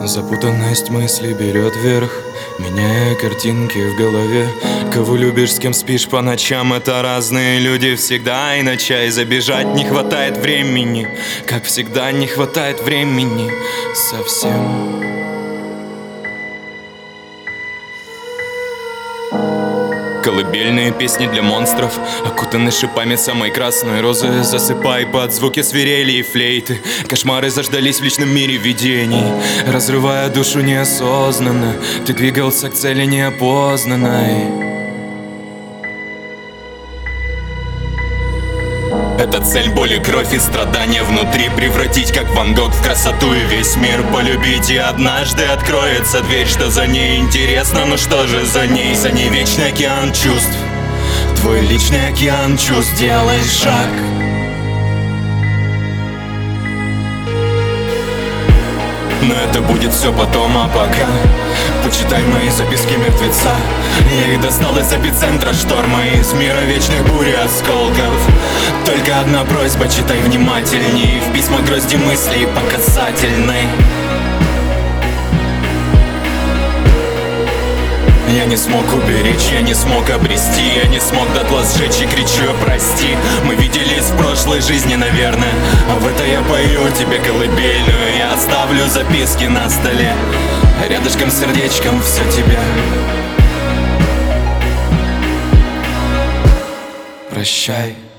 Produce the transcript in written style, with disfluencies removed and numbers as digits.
Запутанность мыслей берет верх, меняя картинки в голове. Кого любишь, с кем спишь по ночам, это разные люди всегда. И на чай забежать не хватает времени, как всегда не хватает времени совсем. Колыбельные песни для монстров, окутаны шипами самой красной розы. Засыпай под звуки свирели и флейты. Кошмары заждались в личном мире видений, разрывая душу неосознанно. Ты двигался к цели неопознанной. Это цель, боли, кровь и страдания внутри. Превратить, как Ван Гог, в красоту и весь мир полюбить. И однажды откроется дверь, что за ней интересно. Ну что же за ней? За ней вечный океан чувств, твой личный океан чувств. Делай шаг. Но это будет все потом, а пока почитай мои записки мертвеца. Я их достал из эпицентра шторма, из мира вечных бурь и осколков. Только одна просьба, читай внимательней. В письма грозди мыслей по касательной. Я не смог уберечь, я не смог обрести, я не смог дотла сжечь и кричу прости. Мы виделись в прошлой жизни, наверное, а в это я пою тебе колыбельную. Я оставлю записки на столе, рядышком с сердечком все тебя. Прощай.